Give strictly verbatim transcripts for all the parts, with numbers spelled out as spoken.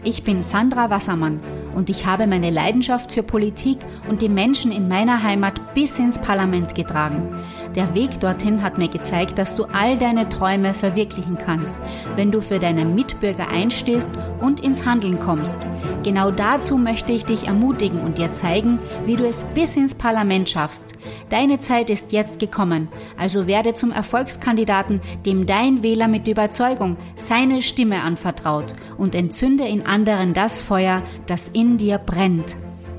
Ich bin Sandra Wassermann und ich habe meine Leidenschaft für Politik und die Menschen in meiner Heimat bis ins Parlament getragen. Der Weg dorthin hat mir gezeigt, dass du all deine Träume verwirklichen kannst, wenn du für deine Mitbürger einstehst und ins Handeln kommst. Genau dazu möchte ich dich ermutigen und dir zeigen, wie du es bis ins Parlament schaffst. Deine Zeit ist jetzt gekommen, also werde zum Erfolgskandidaten, dem dein Wähler mit Überzeugung seine Stimme anvertraut und entzünde in anderen das Feuer, das in dir brennt.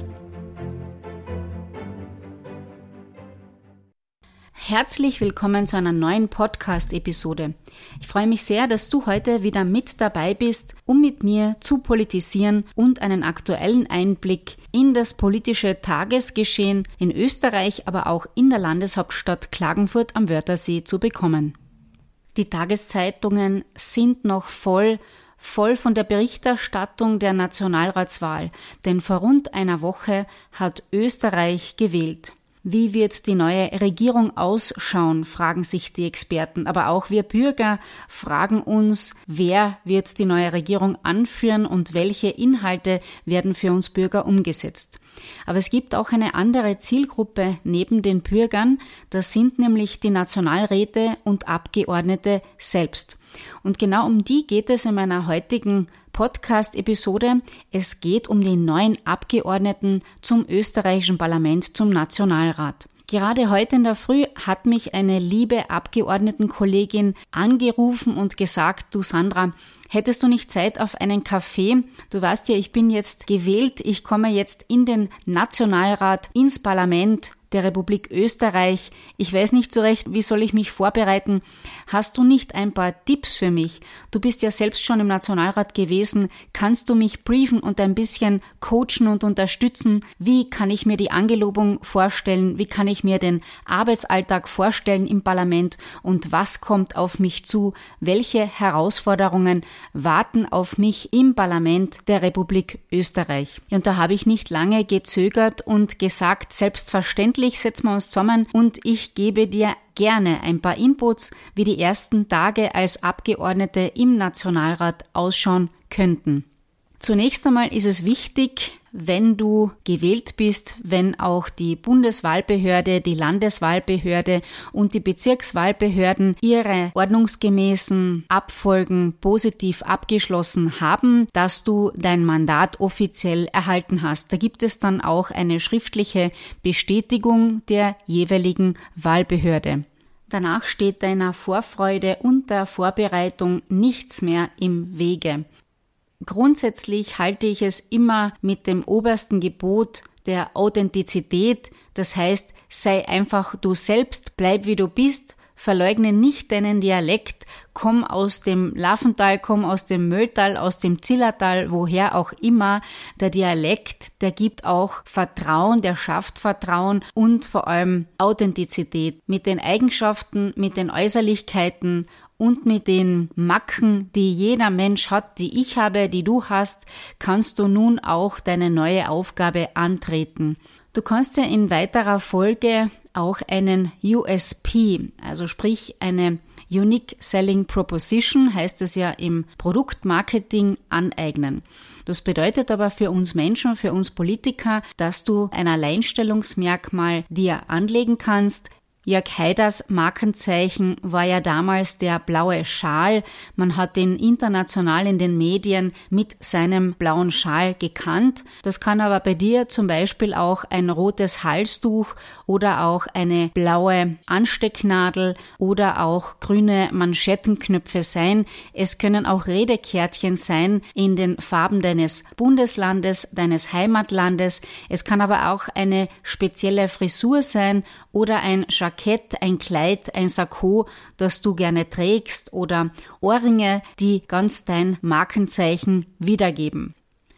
Herzlich willkommen zu einer neuen Podcast-Episode. Ich freue mich sehr, dass du heute wieder mit dabei bist, um mit mir zu politisieren und einen aktuellen Einblick in das politische Tagesgeschehen in Österreich, aber auch in der Landeshauptstadt Klagenfurt am Wörthersee zu bekommen. Die Tageszeitungen sind noch voll voll von der Berichterstattung der Nationalratswahl, denn vor rund einer Woche hat Österreich gewählt. Wie wird die neue Regierung ausschauen, fragen sich die Experten. Aber auch wir Bürger fragen uns, wer wird die neue Regierung anführen und welche Inhalte werden für uns Bürger umgesetzt. Aber es gibt auch eine andere Zielgruppe neben den Bürgern, das sind nämlich die Nationalräte und Abgeordnete selbst. Und genau um die geht es in meiner heutigen Podcast-Episode. Es geht um die neuen Abgeordneten zum österreichischen Parlament, zum Nationalrat. Gerade heute in der Früh hat mich eine liebe Abgeordnetenkollegin angerufen und gesagt, du Sandra, hättest du nicht Zeit auf einen Kaffee? Du weißt ja, ich bin jetzt gewählt, ich komme jetzt in den Nationalrat, ins Parlament der Republik Österreich. Ich weiß nicht so recht, wie soll ich mich vorbereiten? Hast du nicht ein paar Tipps für mich? Du bist ja selbst schon im Nationalrat gewesen. Kannst du mich briefen und ein bisschen coachen und unterstützen? Wie kann ich mir die Angelobung vorstellen? Wie kann ich mir den Arbeitsalltag vorstellen im Parlament? Und was kommt auf mich zu? Welche Herausforderungen warten auf mich im Parlament der Republik Österreich? Und da habe ich nicht lange gezögert und gesagt, selbstverständlich setzen wir uns zusammen und ich gebe dir gerne ein paar Inputs, wie die ersten Tage als Abgeordnete im Nationalrat ausschauen könnten. Zunächst einmal ist es wichtig, wenn du gewählt bist, wenn auch die Bundeswahlbehörde, die Landeswahlbehörde und die Bezirkswahlbehörden ihre ordnungsgemäßen Abfolgen positiv abgeschlossen haben, dass du dein Mandat offiziell erhalten hast. Da gibt es dann auch eine schriftliche Bestätigung der jeweiligen Wahlbehörde. Danach steht deiner Vorfreude und der Vorbereitung nichts mehr im Wege. Grundsätzlich halte ich es immer mit dem obersten Gebot der Authentizität, das heißt, sei einfach du selbst, bleib wie du bist, verleugne nicht deinen Dialekt, komm aus dem Laffental, komm aus dem Mölltal, aus dem Zillertal, woher auch immer. Der Dialekt, der gibt auch Vertrauen, der schafft Vertrauen und vor allem Authentizität mit den Eigenschaften, mit den Äußerlichkeiten und mit den Macken, die jeder Mensch hat, die ich habe, die du hast, kannst du nun auch deine neue Aufgabe antreten. Du kannst dir in weiterer Folge auch einen U S P, also sprich eine Unique Selling Proposition, heißt es ja im Produktmarketing, aneignen. Das bedeutet aber für uns Menschen, für uns Politiker, dass du ein Alleinstellungsmerkmal dir anlegen kannst. Jörg Haiders Markenzeichen war ja damals der blaue Schal. Man hat ihn international in den Medien mit seinem blauen Schal gekannt. Das kann aber bei dir zum Beispiel auch ein rotes Halstuch oder auch eine blaue Anstecknadel oder auch grüne Manschettenknöpfe sein. Es können auch Redekärtchen sein in den Farben deines Bundeslandes, deines Heimatlandes. Es kann aber auch eine spezielle Frisur sein oder ein Jackett, ein Kleid, ein Sakko, das du gerne trägst oder Ohrringe, die ganz dein Markenzeichen wiedergeben.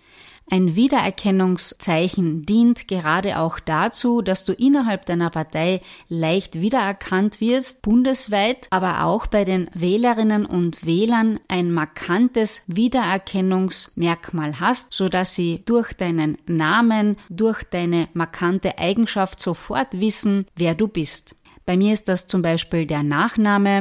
Ein Wiedererkennungszeichen dient gerade auch dazu, dass du innerhalb deiner Partei leicht wiedererkannt wirst, bundesweit, aber auch bei den Wählerinnen und Wählern ein markantes Wiedererkennungsmerkmal hast, sodass sie durch deinen Namen, durch deine markante Eigenschaft sofort wissen, wer du bist. Bei mir ist das zum Beispiel der Nachname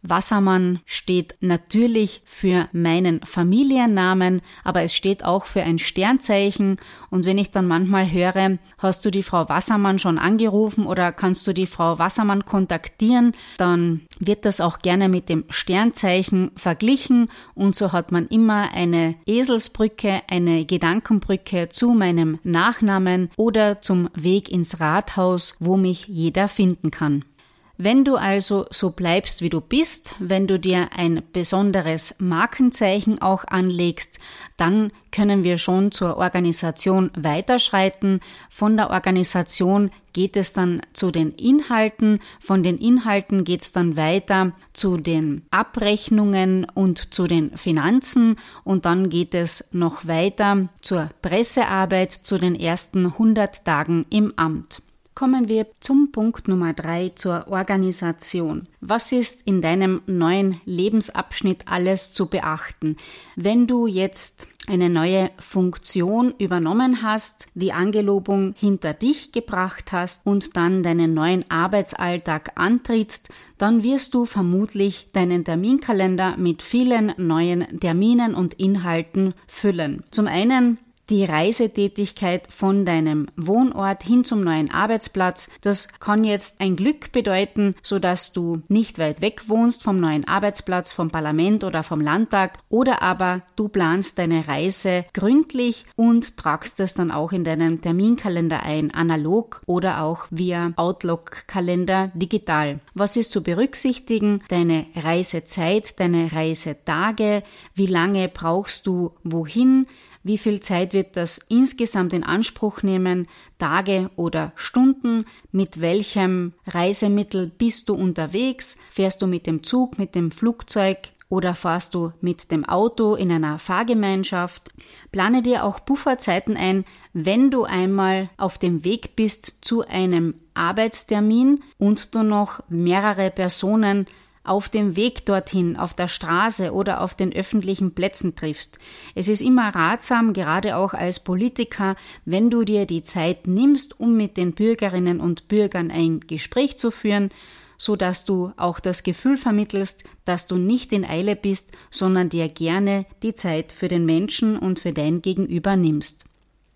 Wassermann steht natürlich für meinen Familiennamen, aber es steht auch für ein Sternzeichen. Und wenn ich dann manchmal höre, hast du die Frau Wassermann schon angerufen oder kannst du die Frau Wassermann kontaktieren, dann wird das auch gerne mit dem Sternzeichen verglichen und so hat man immer eine Eselsbrücke, eine Gedankenbrücke zu meinem Nachnamen oder zum Weg ins Rathaus, wo mich jeder finden kann. Wenn du also so bleibst, wie du bist, wenn du dir ein besonderes Markenzeichen auch anlegst, dann können wir schon zur Organisation weiterschreiten. Von der Organisation geht es dann zu den Inhalten, von den Inhalten geht es dann weiter zu den Abrechnungen und zu den Finanzen und dann geht es noch weiter zur Pressearbeit, zu den ersten hundert Tagen im Amt. Kommen wir zum Punkt Nummer drei, zur Organisation. Was ist in deinem neuen Lebensabschnitt alles zu beachten? Wenn du jetzt eine neue Funktion übernommen hast, die Angelobung hinter dich gebracht hast und dann deinen neuen Arbeitsalltag antrittst, dann wirst du vermutlich deinen Terminkalender mit vielen neuen Terminen und Inhalten füllen. Zum einen die Reisetätigkeit von deinem Wohnort hin zum neuen Arbeitsplatz. Das kann jetzt ein Glück bedeuten, so dass du nicht weit weg wohnst vom neuen Arbeitsplatz, vom Parlament oder vom Landtag, oder aber du planst deine Reise gründlich und tragst es dann auch in deinen Terminkalender ein, analog oder auch via Outlook-Kalender digital. Was ist zu berücksichtigen? Deine Reisezeit, deine Reisetage, wie lange brauchst du wohin? Wie viel Zeit wird das insgesamt in Anspruch nehmen, Tage oder Stunden? Mit welchem Reisemittel bist du unterwegs? Fährst du mit dem Zug, mit dem Flugzeug oder fahrst du mit dem Auto in einer Fahrgemeinschaft? Plane dir auch Pufferzeiten ein, wenn du einmal auf dem Weg bist zu einem Arbeitstermin und du noch mehrere Personen auf dem Weg dorthin, auf der Straße oder auf den öffentlichen Plätzen triffst. Es ist immer ratsam, gerade auch als Politiker, wenn du dir die Zeit nimmst, um mit den Bürgerinnen und Bürgern ein Gespräch zu führen, so dass du auch das Gefühl vermittelst, dass du nicht in Eile bist, sondern dir gerne die Zeit für den Menschen und für dein Gegenüber nimmst.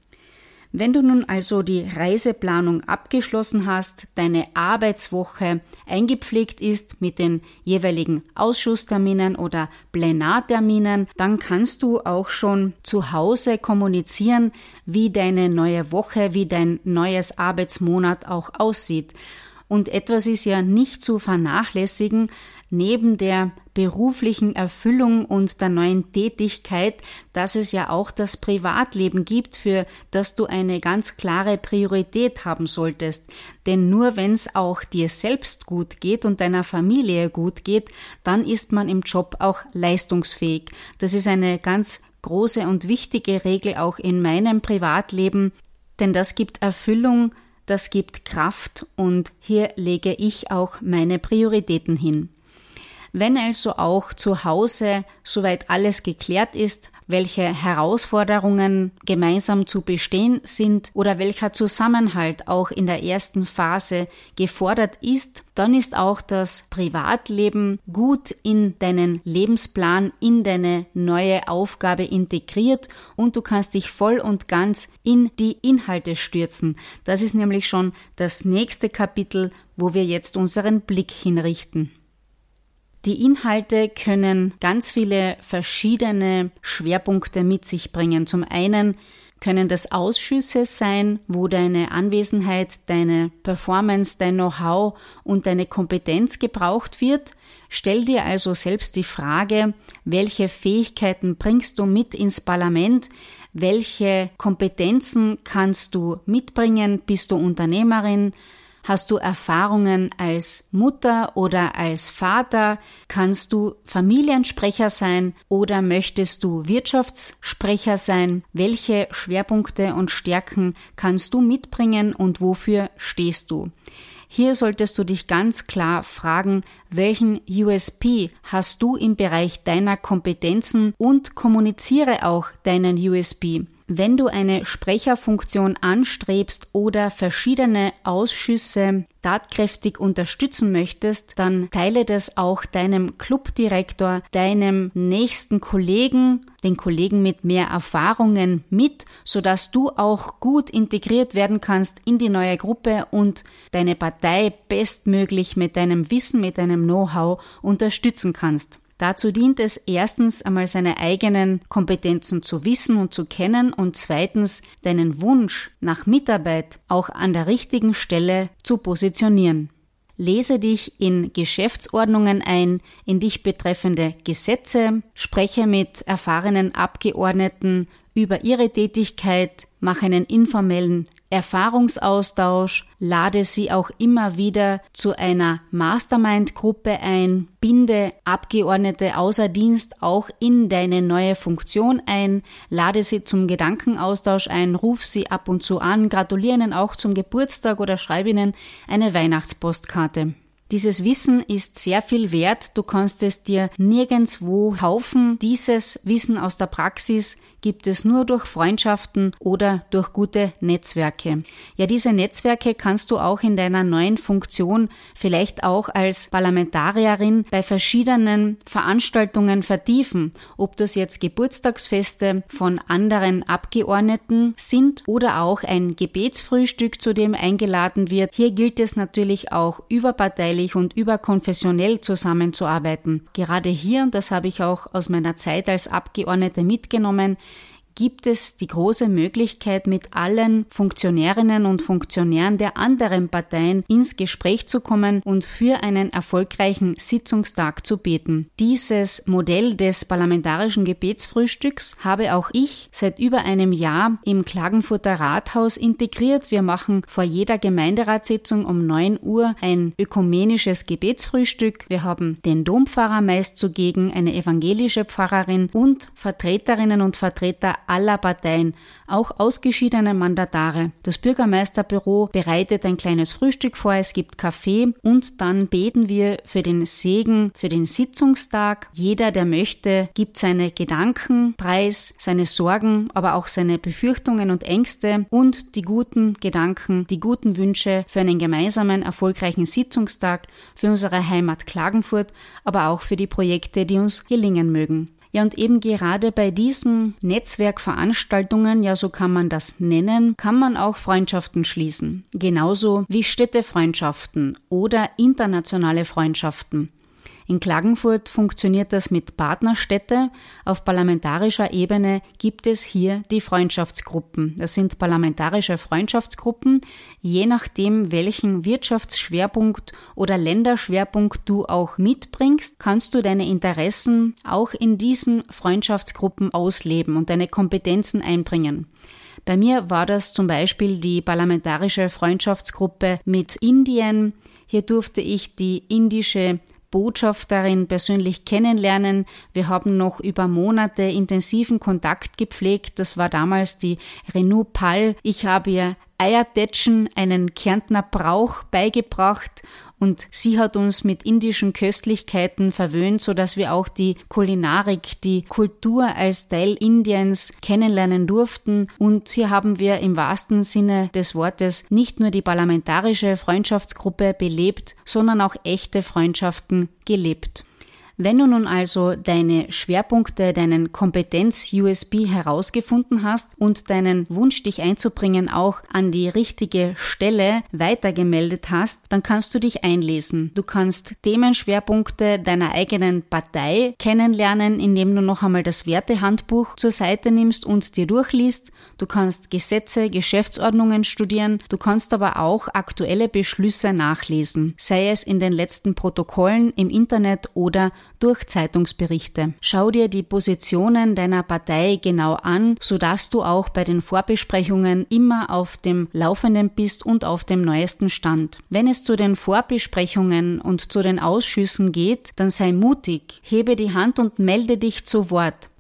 Wenn du nun also die Reiseplanung abgeschlossen hast, deine Arbeitswoche eingepflegt ist mit den jeweiligen Ausschussterminen oder Plenarterminen, dann kannst du auch schon zu Hause kommunizieren, wie deine neue Woche, wie dein neues Arbeitsmonat auch aussieht. Und etwas ist ja nicht zu vernachlässigen, neben der beruflichen Erfüllung und der neuen Tätigkeit, dass es ja auch das Privatleben gibt, für das du eine ganz klare Priorität haben solltest. Denn nur wenn es auch dir selbst gut geht und deiner Familie gut geht, dann ist man im Job auch leistungsfähig. Das ist eine ganz große und wichtige Regel auch in meinem Privatleben, denn das gibt Erfüllung, das gibt Kraft und hier lege ich auch meine Prioritäten hin. Wenn also auch zu Hause soweit alles geklärt ist, welche Herausforderungen gemeinsam zu bestehen sind oder welcher Zusammenhalt auch in der ersten Phase gefordert ist, dann ist auch das Privatleben gut in deinen Lebensplan, in deine neue Aufgabe integriert und du kannst dich voll und ganz in die Inhalte stürzen. Das ist nämlich schon das nächste Kapitel, wo wir jetzt unseren Blick hinrichten. Die Inhalte können ganz viele verschiedene Schwerpunkte mit sich bringen. Zum einen können das Ausschüsse sein, wo deine Anwesenheit, deine Performance, dein Know-how und deine Kompetenz gebraucht wird. Stell dir also selbst die Frage, welche Fähigkeiten bringst du mit ins Parlament? Welche Kompetenzen kannst du mitbringen? Bist du Unternehmerin? Hast du Erfahrungen als Mutter oder als Vater? Kannst du Familiensprecher sein oder möchtest du Wirtschaftssprecher sein? Welche Schwerpunkte und Stärken kannst du mitbringen und wofür stehst du? Hier solltest du dich ganz klar fragen, welchen U S P hast du im Bereich deiner Kompetenzen und kommuniziere auch deinen U S P. Wenn du eine Sprecherfunktion anstrebst oder verschiedene Ausschüsse tatkräftig unterstützen möchtest, dann teile das auch deinem Clubdirektor, deinem nächsten Kollegen, den Kollegen mit mehr Erfahrungen mit, sodass du auch gut integriert werden kannst in die neue Gruppe und deine Partei bestmöglich mit deinem Wissen, mit deinem Know-how unterstützen kannst. Dazu dient es erstens einmal seine eigenen Kompetenzen zu wissen und zu kennen und zweitens deinen Wunsch nach Mitarbeit auch an der richtigen Stelle zu positionieren. Lese dich in Geschäftsordnungen ein, in dich betreffende Gesetze, spreche mit erfahrenen Abgeordneten über ihre Tätigkeit, mache einen informellen Erfahrungsaustausch, lade sie auch immer wieder zu einer Mastermind-Gruppe ein, binde Abgeordnete außer Dienst auch in deine neue Funktion ein, lade sie zum Gedankenaustausch ein, ruf sie ab und zu an, gratuliere ihnen auch zum Geburtstag oder schreibe ihnen eine Weihnachtspostkarte. Dieses Wissen ist sehr viel wert, du kannst es dir nirgendwo kaufen. Dieses Wissen aus der Praxis gibt es nur durch Freundschaften oder durch gute Netzwerke. Ja, diese Netzwerke kannst du auch in deiner neuen Funktion, vielleicht auch als Parlamentarierin, bei verschiedenen Veranstaltungen vertiefen. Ob das jetzt Geburtstagsfeste von anderen Abgeordneten sind oder auch ein Gebetsfrühstück, zu dem eingeladen wird. Hier gilt es natürlich auch überparteilich und überkonfessionell zusammenzuarbeiten. Gerade hier, und das habe ich auch aus meiner Zeit als Abgeordnete mitgenommen, gibt es die große Möglichkeit, mit allen Funktionärinnen und Funktionären der anderen Parteien ins Gespräch zu kommen und für einen erfolgreichen Sitzungstag zu beten. Dieses Modell des parlamentarischen Gebetsfrühstücks habe auch ich seit über einem Jahr im Klagenfurter Rathaus integriert. Wir machen vor jeder Gemeinderatssitzung um neun Uhr ein ökumenisches Gebetsfrühstück. Wir haben den Dompfarrer meist zugegen, eine evangelische Pfarrerin und Vertreterinnen und Vertreter aller Parteien, auch ausgeschiedene Mandatare. Das Bürgermeisterbüro bereitet ein kleines Frühstück vor, es gibt Kaffee und dann beten wir für den Segen, für den Sitzungstag. Jeder, der möchte, gibt seine Gedanken preis, seine Sorgen, aber auch seine Befürchtungen und Ängste und die guten Gedanken, die guten Wünsche für einen gemeinsamen, erfolgreichen Sitzungstag für unsere Heimat Klagenfurt, aber auch für die Projekte, die uns gelingen mögen. Ja, und eben gerade bei diesen Netzwerkveranstaltungen, ja, so kann man das nennen, kann man auch Freundschaften schließen. Genauso wie Städtefreundschaften oder internationale Freundschaften. In Klagenfurt funktioniert das mit Partnerstädte. Auf parlamentarischer Ebene gibt es hier die Freundschaftsgruppen. Das sind parlamentarische Freundschaftsgruppen. Je nachdem, welchen Wirtschaftsschwerpunkt oder Länderschwerpunkt du auch mitbringst, kannst du deine Interessen auch in diesen Freundschaftsgruppen ausleben und deine Kompetenzen einbringen. Bei mir war das zum Beispiel die parlamentarische Freundschaftsgruppe mit Indien. Hier durfte ich die indische Botschafterin persönlich kennenlernen. Wir haben noch über Monate intensiven Kontakt gepflegt. Das war damals die Renu Pall. Ich habe ihr Eiertätschen, einen Kärntner Brauch, beigebracht und sie hat uns mit indischen Köstlichkeiten verwöhnt, sodass wir auch die Kulinarik, die Kultur als Teil Indiens kennenlernen durften. Und hier haben wir im wahrsten Sinne des Wortes nicht nur die parlamentarische Freundschaftsgruppe belebt, sondern auch echte Freundschaften gelebt. Wenn du nun also deine Schwerpunkte, deinen Kompetenz-U S B herausgefunden hast und deinen Wunsch, dich einzubringen, auch an die richtige Stelle weitergemeldet hast, dann kannst du dich einlesen. Du kannst Themenschwerpunkte deiner eigenen Partei kennenlernen, indem du noch einmal das Wertehandbuch zur Seite nimmst und dir durchliest. Du kannst Gesetze, Geschäftsordnungen studieren. Du kannst aber auch aktuelle Beschlüsse nachlesen, sei es in den letzten Protokollen im Internet oder durch Zeitungsberichte. Schau dir die Positionen deiner Partei genau an, sodass du auch bei den Vorbesprechungen immer auf dem Laufenden bist und auf dem neuesten Stand. Wenn es zu den Vorbesprechungen und zu den Ausschüssen geht, dann sei mutig, hebe die Hand und melde dich zu Wort.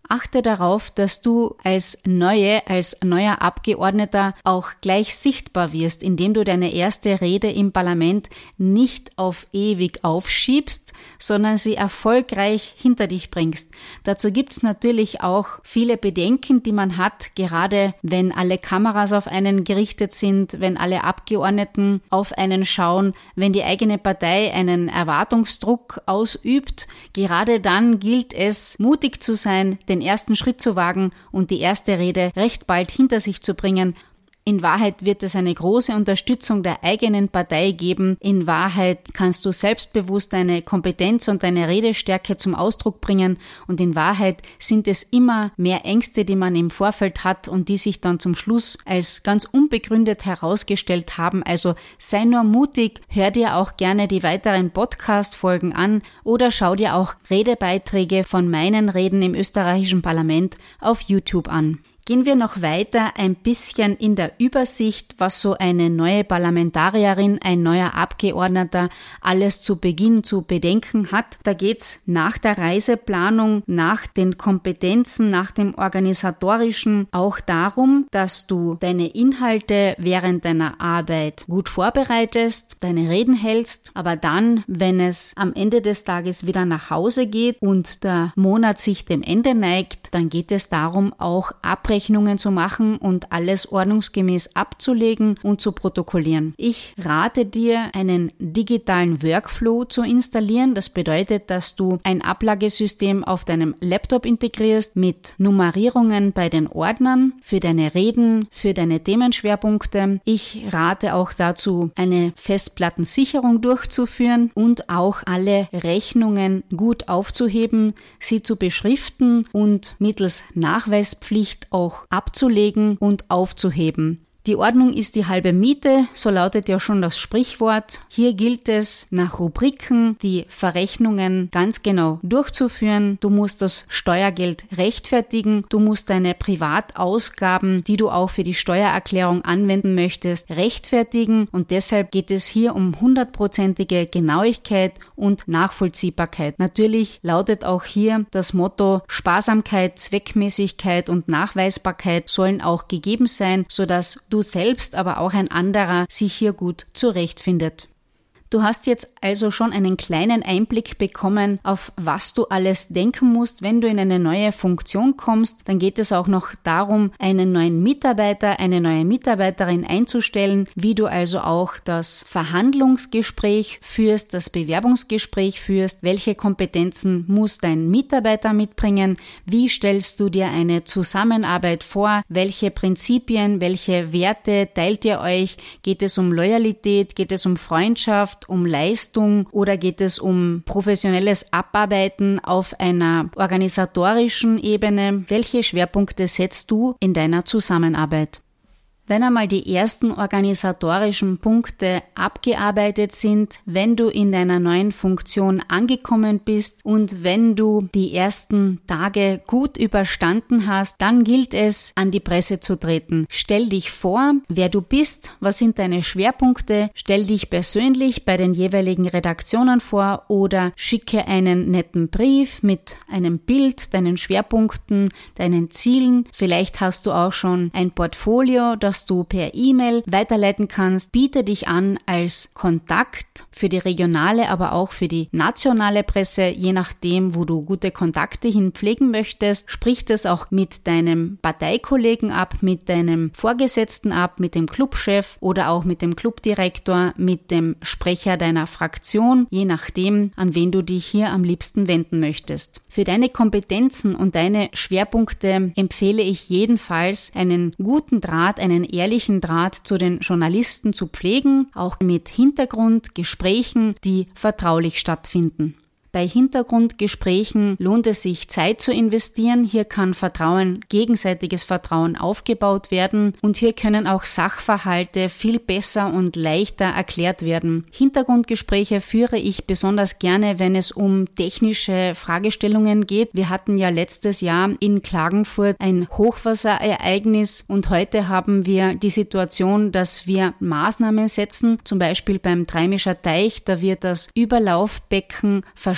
Achte darauf, dass du als neue, als neuer Abgeordneter auch gleich sichtbar wirst, indem du deine erste Rede im Parlament nicht auf ewig aufschiebst, sondern sie erfolgreich hinter dich bringst. Dazu gibt's natürlich auch viele Bedenken, die man hat, gerade wenn alle Kameras auf einen gerichtet sind, wenn alle Abgeordneten auf einen schauen, wenn die eigene Partei einen Erwartungsdruck ausübt. Gerade dann gilt es, mutig zu sein, den ersten Schritt zu wagen und die erste Rede recht bald hinter sich zu bringen. In Wahrheit wird es eine große Unterstützung der eigenen Partei geben. In Wahrheit kannst du selbstbewusst deine Kompetenz und deine Redestärke zum Ausdruck bringen. Und in Wahrheit sind es immer mehr Ängste, die man im Vorfeld hat und die sich dann zum Schluss als ganz unbegründet herausgestellt haben. Also sei nur mutig, hör dir auch gerne die weiteren Podcast-Folgen an oder schau dir auch Redebeiträge von meinen Reden im österreichischen Parlament auf YouTube an. Gehen wir noch weiter ein bisschen in der Übersicht, was so eine neue Parlamentarierin, ein neuer Abgeordneter alles zu Beginn zu bedenken hat. Da geht's nach der Reiseplanung, nach den Kompetenzen, nach dem Organisatorischen auch darum, dass du deine Inhalte während deiner Arbeit gut vorbereitest, deine Reden hältst, aber dann, wenn es am Ende des Tages wieder nach Hause geht und der Monat sich dem Ende neigt, dann geht es darum, auch Abrechnungen zu machen und alles ordnungsgemäß abzulegen und zu protokollieren. Ich rate dir, einen digitalen Workflow zu installieren. Das bedeutet, dass du ein Ablagesystem auf deinem Laptop integrierst mit Nummerierungen bei den Ordnern für deine Reden, für deine Themenschwerpunkte. Ich rate auch dazu, eine Festplattensicherung durchzuführen und auch alle Rechnungen gut aufzuheben, sie zu beschriften und mittels Nachweispflicht auch abzulegen und aufzuheben. Die Ordnung ist die halbe Miete, so lautet ja schon das Sprichwort. Hier gilt es, nach Rubriken die Verrechnungen ganz genau durchzuführen. Du musst das Steuergeld rechtfertigen. Du musst deine Privatausgaben, die du auch für die Steuererklärung anwenden möchtest, rechtfertigen. Und deshalb geht es hier um hundertprozentige Genauigkeit und Nachvollziehbarkeit. Natürlich lautet auch hier das Motto Sparsamkeit, Zweckmäßigkeit und Nachweisbarkeit sollen auch gegeben sein, sodass du selbst, aber auch ein anderer sich hier gut zurechtfindet. Du hast jetzt also schon einen kleinen Einblick bekommen, auf was du alles denken musst, wenn du in eine neue Funktion kommst. Dann geht es auch noch darum, einen neuen Mitarbeiter, eine neue Mitarbeiterin einzustellen, wie du also auch das Verhandlungsgespräch führst, das Bewerbungsgespräch führst, welche Kompetenzen muss dein Mitarbeiter mitbringen, wie stellst du dir eine Zusammenarbeit vor, welche Prinzipien, welche Werte teilt ihr euch, geht es um Loyalität, geht es um Freundschaft, um Leistung oder geht es um professionelles Abarbeiten auf einer organisatorischen Ebene? Welche Schwerpunkte setzt du in deiner Zusammenarbeit? Wenn einmal die ersten organisatorischen Punkte abgearbeitet sind, wenn du in deiner neuen Funktion angekommen bist und wenn du die ersten Tage gut überstanden hast, dann gilt es, an die Presse zu treten. Stell dich vor, wer du bist, was sind deine Schwerpunkte, stell dich persönlich bei den jeweiligen Redaktionen vor oder schicke einen netten Brief mit einem Bild, deinen Schwerpunkten, deinen Zielen. Vielleicht hast du auch schon ein Portfolio, das du per E-Mail weiterleiten kannst. Biete dich an als Kontakt für die regionale, aber auch für die nationale Presse, je nachdem, wo du gute Kontakte hin pflegen möchtest. Sprich das auch mit deinem Parteikollegen ab, mit deinem Vorgesetzten ab, mit dem Clubchef oder auch mit dem Clubdirektor, mit dem Sprecher deiner Fraktion, je nachdem, an wen du dich hier am liebsten wenden möchtest. Für deine Kompetenzen und deine Schwerpunkte empfehle ich jedenfalls, einen guten Draht, einen ehrlichen Draht zu den Journalisten zu pflegen, auch mit Hintergrundgesprächen, die vertraulich stattfinden. Bei Hintergrundgesprächen lohnt es sich, Zeit zu investieren. Hier kann Vertrauen, gegenseitiges Vertrauen aufgebaut werden und hier können auch Sachverhalte viel besser und leichter erklärt werden. Hintergrundgespräche führe ich besonders gerne, wenn es um technische Fragestellungen geht. Wir hatten ja letztes Jahr in Klagenfurt ein Hochwasserereignis und heute haben wir die Situation, dass wir Maßnahmen setzen, zum Beispiel beim Dreimischer Teich, da wird das Überlaufbecken verschoben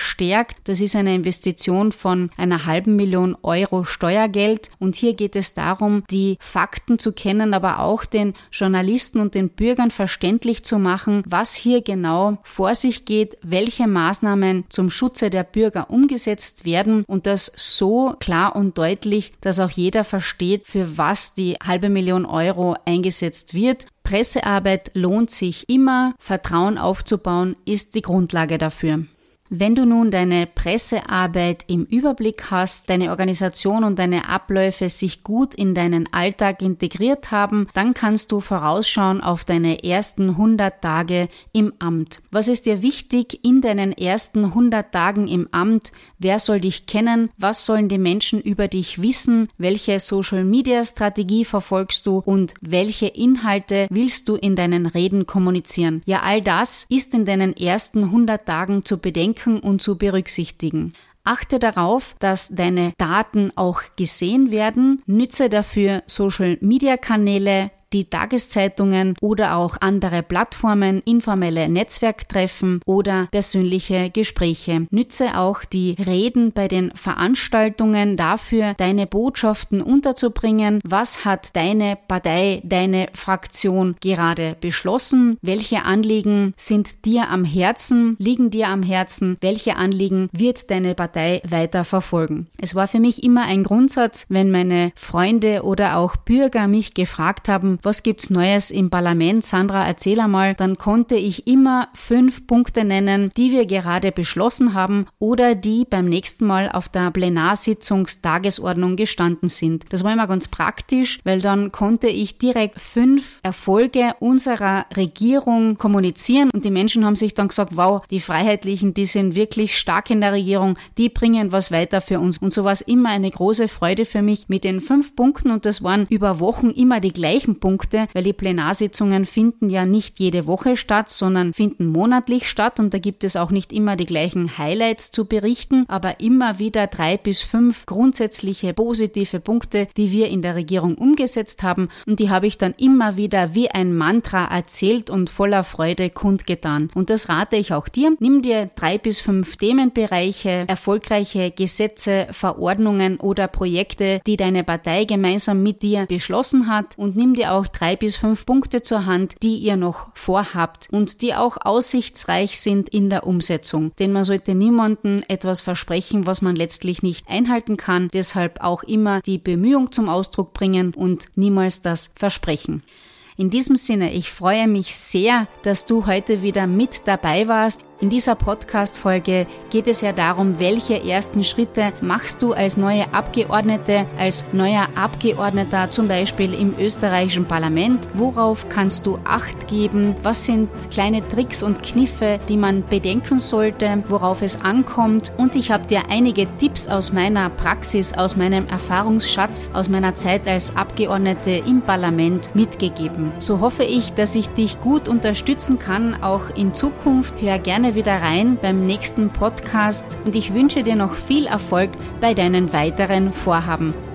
verstärkt. Das ist eine Investition von einer halben Million Euro Steuergeld. Und hier geht es darum, die Fakten zu kennen, aber auch den Journalisten und den Bürgern verständlich zu machen, was hier genau vor sich geht, welche Maßnahmen zum Schutze der Bürger umgesetzt werden und das so klar und deutlich, dass auch jeder versteht, für was die halbe Million Euro eingesetzt wird. Pressearbeit lohnt sich immer, Vertrauen aufzubauen ist die Grundlage dafür. Wenn du nun deine Pressearbeit im Überblick hast, deine Organisation und deine Abläufe sich gut in deinen Alltag integriert haben, dann kannst du vorausschauen auf deine ersten hundert Tage im Amt. Was ist dir wichtig in deinen ersten hundert Tagen im Amt? Wer soll dich kennen? Was sollen die Menschen über dich wissen? Welche Social-Media-Strategie verfolgst du und welche Inhalte willst du in deinen Reden kommunizieren? Ja, all das ist in deinen ersten hundert Tagen zu bedenken und zu berücksichtigen. Achte darauf, dass deine Daten auch gesehen werden. Nütze dafür Social-Media-Kanäle, die Tageszeitungen oder auch andere Plattformen, informelle Netzwerktreffen oder persönliche Gespräche. Nütze auch die Reden bei den Veranstaltungen dafür, deine Botschaften unterzubringen. Was hat deine Partei, deine Fraktion gerade beschlossen? Welche Anliegen sind dir am Herzen, liegen dir am Herzen? Welche Anliegen wird deine Partei weiter verfolgen? Es war für mich immer ein Grundsatz, wenn meine Freunde oder auch Bürger mich gefragt haben, was gibt's Neues im Parlament? Sandra, erzähl einmal. Dann konnte ich immer fünf Punkte nennen, die wir gerade beschlossen haben oder die beim nächsten Mal auf der Plenarsitzungstagesordnung gestanden sind. Das war immer ganz praktisch, weil dann konnte ich direkt fünf Erfolge unserer Regierung kommunizieren und die Menschen haben sich dann gesagt, wow, die Freiheitlichen, die sind wirklich stark in der Regierung, die bringen was weiter für uns. Und so war es immer eine große Freude für mich mit den fünf Punkten und das waren über Wochen immer die gleichen Punkte. Punkte, weil die Plenarsitzungen finden ja nicht jede Woche statt, sondern finden monatlich statt und da gibt es auch nicht immer die gleichen Highlights zu berichten, aber immer wieder drei bis fünf grundsätzliche positive Punkte, die wir in der Regierung umgesetzt haben und die habe ich dann immer wieder wie ein Mantra erzählt und voller Freude kundgetan. Und das rate ich auch dir. Nimm dir drei bis fünf Themenbereiche, erfolgreiche Gesetze, Verordnungen oder Projekte, die deine Partei gemeinsam mit dir beschlossen hat und nimm dir auch drei bis fünf Punkte zur Hand, die ihr noch vorhabt und die auch aussichtsreich sind in der Umsetzung. Denn man sollte niemandem etwas versprechen, was man letztlich nicht einhalten kann. Deshalb auch immer die Bemühung zum Ausdruck bringen und niemals das Versprechen. In diesem Sinne, ich freue mich sehr, dass du heute wieder mit dabei warst. In dieser Podcast-Folge geht es ja darum, welche ersten Schritte machst du als neue Abgeordnete, als neuer Abgeordneter zum Beispiel im österreichischen Parlament? Worauf kannst du Acht geben? Was sind kleine Tricks und Kniffe, die man bedenken sollte, worauf es ankommt? Und ich habe dir einige Tipps aus meiner Praxis, aus meinem Erfahrungsschatz, aus meiner Zeit als Abgeordnete im Parlament mitgegeben. So hoffe ich, dass ich dich gut unterstützen kann, auch in Zukunft. Hör gerne wieder rein beim nächsten Podcast und ich wünsche dir noch viel Erfolg bei deinen weiteren Vorhaben.